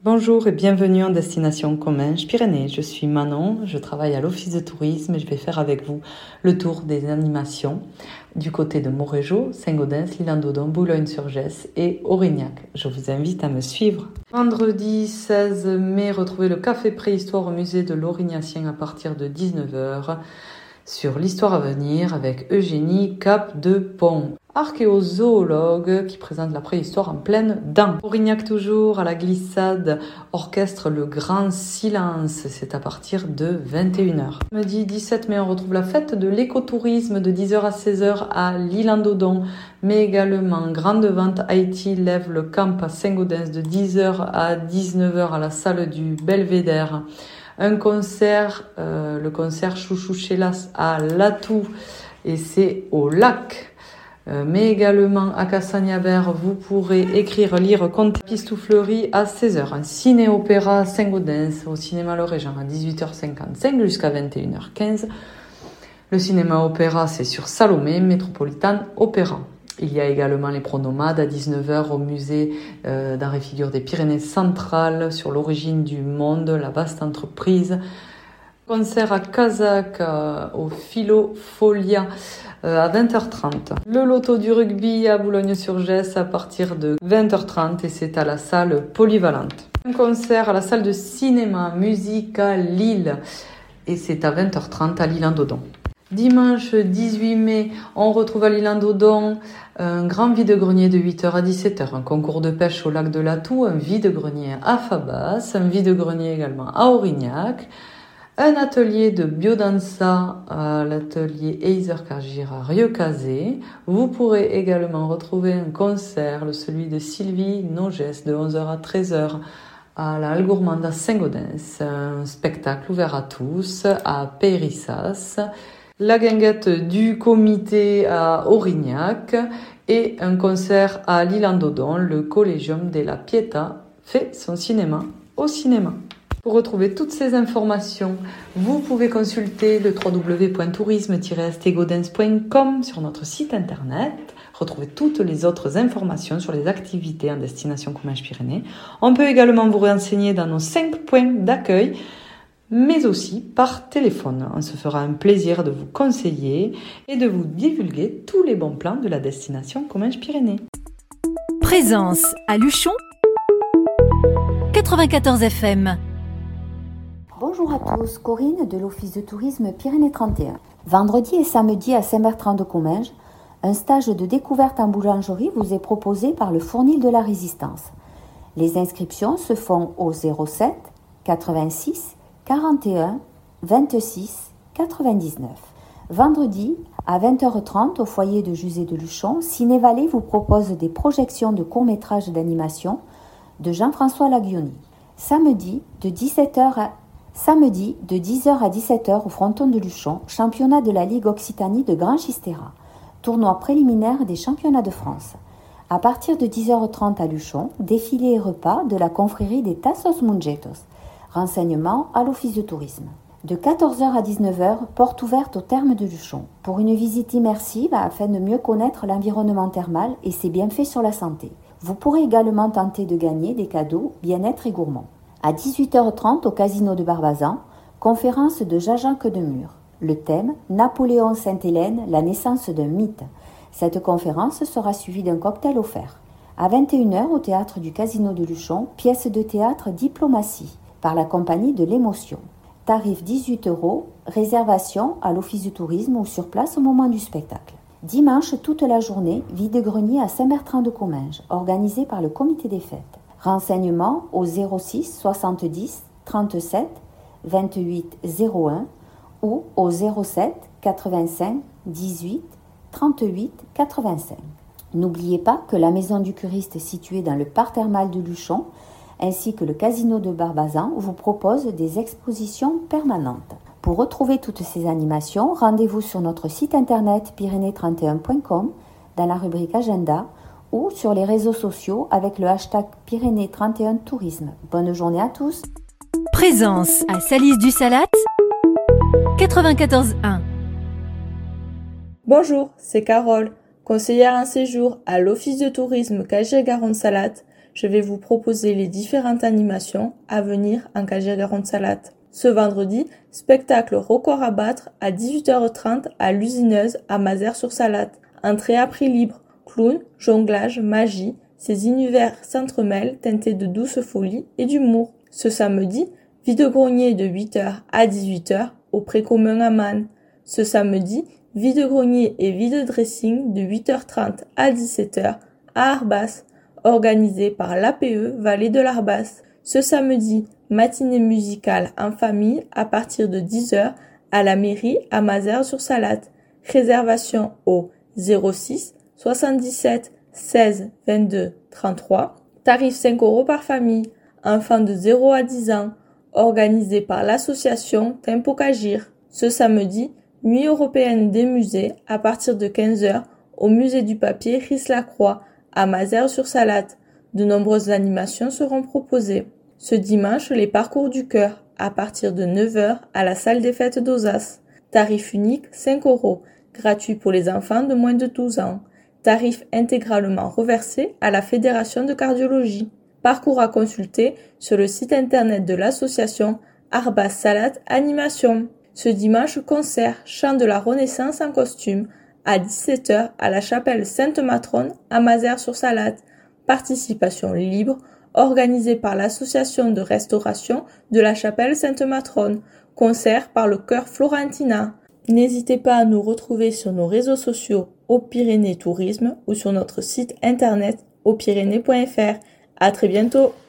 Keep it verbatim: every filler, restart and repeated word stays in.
Bonjour et bienvenue en destination Comminges Pyrénées. Je suis Manon, je travaille à l'office de tourisme et je vais faire avec vous le tour des animations du côté de Morégeau, Saint-Gaudens, l'Isle-en-Dodon, Boulogne-sur-Gesse et Aurignac. Je vous invite à me suivre. Vendredi seize mai, retrouvez le café préhistoire au musée de l'Aurignacien à partir de dix-neuf heures sur l'histoire à venir avec Eugénie Cap-de-Pont, archéozoologue qui présente la préhistoire en pleine dent. Aurignac toujours, à la glissade, orchestre Le Grand Silence, c'est à partir de vingt et une heures. Samedi dix-sept mai, on retrouve la fête de l'écotourisme de dix heures à seize heures à l'Isle-en-Dodon, mais également Grande Vente Haïti lève le camp à Saint-Gaudens de dix heures à dix-neuf heures à la salle du Belvédère. Un concert, euh, le concert Chouchou Chélas à Latou, et c'est au lac. Euh, mais également à Cassagnabert, vous pourrez écrire, lire, compter Pistouflerie à seize heures. Un ciné-opéra à Saint-Gaudens, au cinéma Le Régent à dix-huit heures cinquante-cinq jusqu'à vingt et une heures quinze. Le cinéma-opéra, c'est sur Salomé, Métropolitan Opéra. Il y a également les pronomades à dix-neuf heures au musée euh, d'art et figure des Pyrénées centrales sur l'origine du monde, la vaste entreprise. Concert à Cazac euh, au Philofolia euh, à vingt heures trente. Le loto du rugby à Boulogne-sur-Gesse à partir de vingt heures trente et c'est à la salle polyvalente. Un concert à la salle de cinéma Musique à Lille et c'est à vingt heures trente à l'Isle-en-Dodon. Dimanche dix-huit mai, on retrouve à l'Isle-en-Dodon un grand vide-grenier de huit heures à dix-sept heures, un concours de pêche au lac de Latou, un vide-grenier à Fabas, un vide-grenier également à Aurignac, un atelier de biodanza à l'atelier Eiser Cargir à Rieucazé. Vous pourrez également retrouver un concert, celui de Sylvie Nogès de onze heures à treize heures à la Halle Gourmande à Saint-Gaudens, un spectacle ouvert à tous à Périssas. La guinguette du comité à Aurignac et un concert à l'Isle-en-Dodon. Le Collegium della Pietà fait son cinéma au cinéma. Pour retrouver toutes ces informations, vous pouvez consulter le w w w point tourisme tiret s t gaudens point com sur notre site internet. Retrouvez toutes les autres informations sur les activités en destination Comminges Pyrénées. On peut également vous renseigner dans nos cinq points d'accueil, mais aussi par téléphone. On se fera un plaisir de vous conseiller et de vous divulguer tous les bons plans de la destination Comminges Pyrénées. Présence à Luchon, quatre-vingt-quatorze F M. Bonjour à tous, Corinne de l'Office de tourisme Pyrénées trente et un. Vendredi et samedi à Saint-Bertrand-de-Comminges, un stage de découverte en boulangerie vous est proposé par le Fournil de la Résistance. Les inscriptions se font au zéro sept quatre-vingt-six quarante et un vingt-six quatre-vingt-dix-neuf. Vendredi, à vingt heures trente, au foyer de Jusée de Luchon, Ciné-Vallée vous propose des projections de courts-métrages d'animation de Jean-François Laguioni. Samedi, de dix-sept heures à Samedi, de dix heures à dix-sept heures au fronton de Luchon, championnat de la Ligue Occitanie de Grand Chistera, tournoi préliminaire des championnats de France. À partir de dix heures trente à Luchon, défilé et repas de la confrérie des Tassos Mungetos. Renseignements à l'Office de tourisme. De quatorze heures à dix-neuf heures, porte ouverte au terme de Luchon, pour une visite immersive afin de mieux connaître l'environnement thermal et ses bienfaits sur la santé. Vous pourrez également tenter de gagner des cadeaux bien-être et gourmands. À dix-huit heures trente au Casino de Barbazan, conférence de Jajan Quedemur. Le thème « Napoléon Sainte-Hélène, la naissance d'un mythe ». Cette conférence sera suivie d'un cocktail offert. À vingt et une heures au théâtre du Casino de Luchon, pièce de théâtre Diplomatie par la compagnie de l'Émotion. Tarif dix-huit euros, réservation à l'Office du tourisme ou sur place au moment du spectacle. Dimanche, toute la journée, vide-grenier à Saint-Bertrand-de-Comminges, organisé par le comité des fêtes. Renseignements au zéro six soixante-dix trente-sept vingt-huit zéro un ou au zéro sept quatre-vingt-cinq dix-huit trente-huit quatre-vingt-cinq. N'oubliez pas que la maison du curiste située dans le parc thermal de Luchon ainsi que le Casino de Barbazan vous propose des expositions permanentes. Pour retrouver toutes ces animations, rendez-vous sur notre site internet pyrénées trente et un point com dans la rubrique Agenda ou sur les réseaux sociaux avec le hashtag Pyrénées trente et un Tourisme. Bonne journée à tous. Présence à Salis-du-Salat, quatre-vingt-quatorze un. Bonjour, c'est Carole, conseillère en séjour à l'Office de tourisme Caget-Garonne-Salate. je vais vous proposer les différentes animations à venir en Cagier-Garonne-Salat. Ce vendredi, spectacle record à battre à dix-huit heures trente à l'Usineuse à Mazères-sur-Salat. Entrée à prix libre, clown, jonglage, magie, ces univers s'entremêlent teintés de douce folie et d'humour. Ce samedi, vide-grenier de huit heures à dix-huit heures au Précommun à Man. Ce samedi, vide-grenier et vide-dressing de huit heures trente à dix-sept heures à Arbas, organisé par l'A P E Vallée de l'Arbas. Ce samedi, matinée musicale en famille à partir de dix heures à la mairie à Mazères-sur-Salat. Réservation au zéro six soixante-dix-sept seize vingt-deux trente-trois. Tarif cinq euros par famille. Enfants de zéro à dix ans. Organisé par l'association Tempo Cagir. Ce samedi, Nuit européenne des musées à partir de quinze heures au musée du papier Ris-la-Croix à Mazères-sur-Salat. De nombreuses animations seront proposées. Ce dimanche, les parcours du cœur à partir de neuf heures à la salle des fêtes d'Ozas. Tarif unique cinq euros, gratuit pour les enfants de moins de douze ans. Tarif intégralement reversé à la Fédération de cardiologie. Parcours à consulter sur le site internet de l'association Arbas Salat Animation. Ce dimanche, concert chant de la Renaissance en costume à dix-sept heures à la chapelle Sainte-Matrone à Mazères-sur-Salat. Participation libre organisée par l'association de restauration de la chapelle Sainte-Matrone. Concert par le chœur Florentina. N'hésitez pas à nous retrouver sur nos réseaux sociaux Aux Pyrénées Tourisme ou sur notre site internet aux pyrénées point f r. À très bientôt.